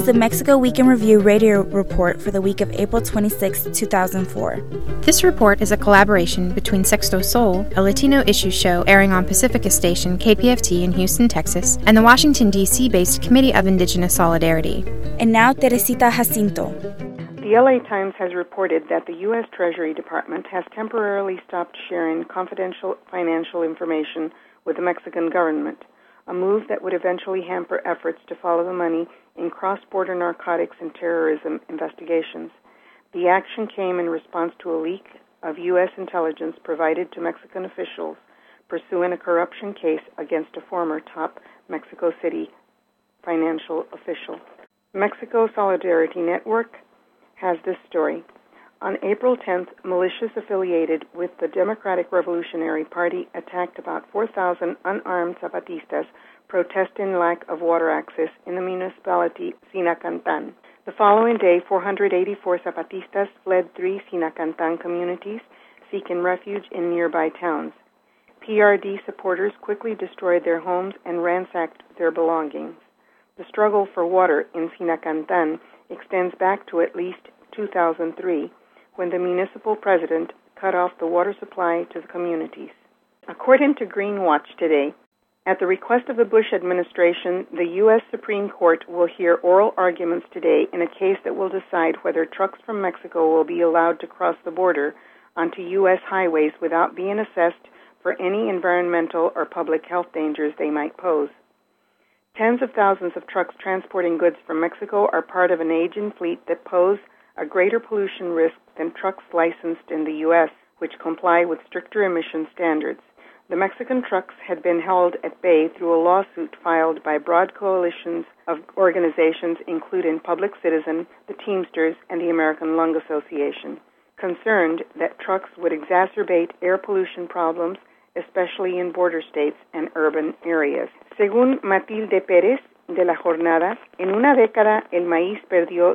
is the Mexico Week in Review radio report for the week of April 26, 2004. This report is a collaboration between Sexto Sol, a Latino issue show airing on Pacifica Station KPFT in Houston, Texas, and the Washington, D.C.-based Committee of Indigenous Solidarity. And now, Teresita Jacinto. The LA Times has reported that the U.S. Treasury Department has temporarily stopped sharing confidential financial information with the Mexican government, a move that would eventually hamper efforts to follow the money in cross-border narcotics and terrorism investigations. The action came in response to a leak of U.S. intelligence provided to Mexican officials pursuing a corruption case against a former top Mexico City financial official. Mexico Solidarity Network has this story. On April 10th, militias affiliated with the Democratic Revolutionary Party attacked about 4,000 unarmed Zapatistas protesting lack of water access in the municipality Sinacantan. The following day, 484 Zapatistas fled 3 Sinacantan communities, seeking refuge in nearby towns. PRD supporters quickly destroyed their homes and ransacked their belongings. The struggle for water in Sinacantan extends back to at least 2003, when the municipal president cut off the water supply to the communities. According to Greenwatch today, at the request of the Bush administration, the U.S. Supreme Court will hear oral arguments today in a case that will decide whether trucks from Mexico will be allowed to cross the border onto U.S. highways without being assessed for any environmental or public health dangers they might pose. Tens of thousands of trucks transporting goods from Mexico are part of an aging fleet that pose a greater pollution risk than trucks licensed in the U.S., which comply with stricter emission standards. The Mexican trucks had been held at bay through a lawsuit filed by broad coalitions of organizations including Public Citizen, the Teamsters, and the American Lung Association, concerned that trucks would exacerbate air pollution problems, especially in border states and urban areas. Según Matilde Pérez, de La Jornada, en una década el maíz perdió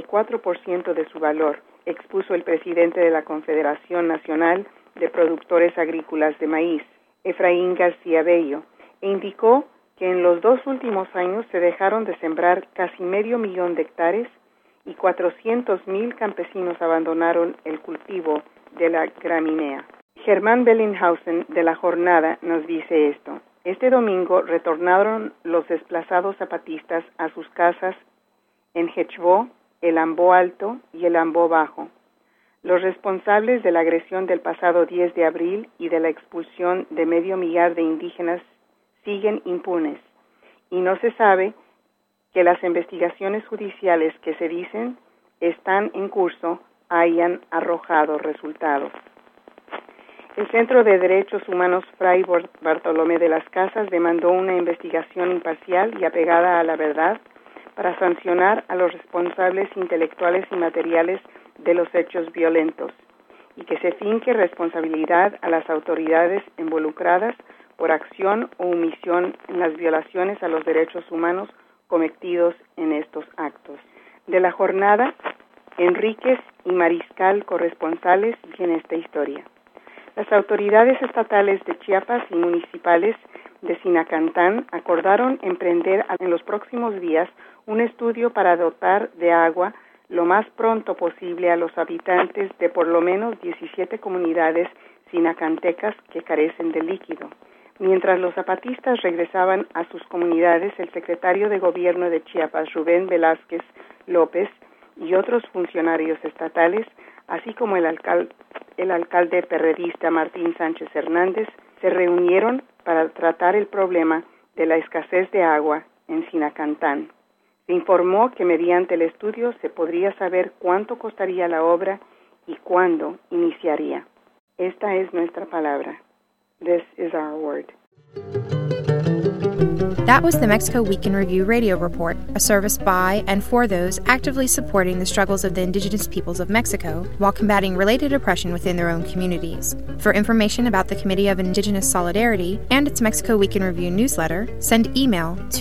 64% de su valor, expuso el presidente de la Confederación Nacional de Productores Agrícolas de Maíz, Efraín García Bello, e indicó que en los 2 últimos años se dejaron de sembrar casi 500,000 de hectáreas y 400,000 campesinos abandonaron el cultivo de la gramínea. Germán Bellinghausen, de La Jornada, nos dice esto. Este domingo retornaron los desplazados zapatistas a sus casas en Hechbó, el Ambó Alto y el Ambó Bajo. Los responsables de la agresión del pasado 10 de abril y de la expulsión de 500,000 de indígenas siguen impunes, y no se sabe que las investigaciones judiciales que se dicen están en curso hayan arrojado resultados. El Centro de Derechos Humanos Fray Bartolomé de las Casas demandó una investigación imparcial y apegada a la verdad para sancionar a los responsables intelectuales y materiales de los hechos violentos y que se finque responsabilidad a las autoridades involucradas por acción o omisión en las violaciones a los derechos humanos cometidos en estos actos. De La Jornada, Enríquez y Mariscal, corresponsales, viene esta historia. Las autoridades estatales de Chiapas y municipales de Sinacantán acordaron emprender en los próximos días un estudio para dotar de agua lo más pronto posible a los habitantes de por lo menos 17 comunidades sinacantecas que carecen de líquido. Mientras los zapatistas regresaban a sus comunidades, el secretario de Gobierno de Chiapas, Rubén Velázquez López, y otros funcionarios estatales, así como el alcalde perredista Martín Sánchez Hernández, se reunieron para tratar el problema de la escasez de agua en Sinacantán. Se informó que mediante el estudio se podría saber cuánto costaría la obra y cuándo iniciaría. Esta es nuestra palabra. This is our word. That was the Mexico Week in Review radio report, a service by and for those actively supporting the struggles of the indigenous peoples of Mexico while combating related oppression within their own communities. For information about the Committee of Indigenous Solidarity and its Mexico Week in Review newsletter, send email to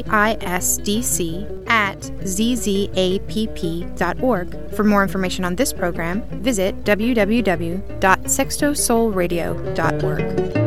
cisdc@zzAPP.org. For more information on this program, visit www.sextosolradio.org.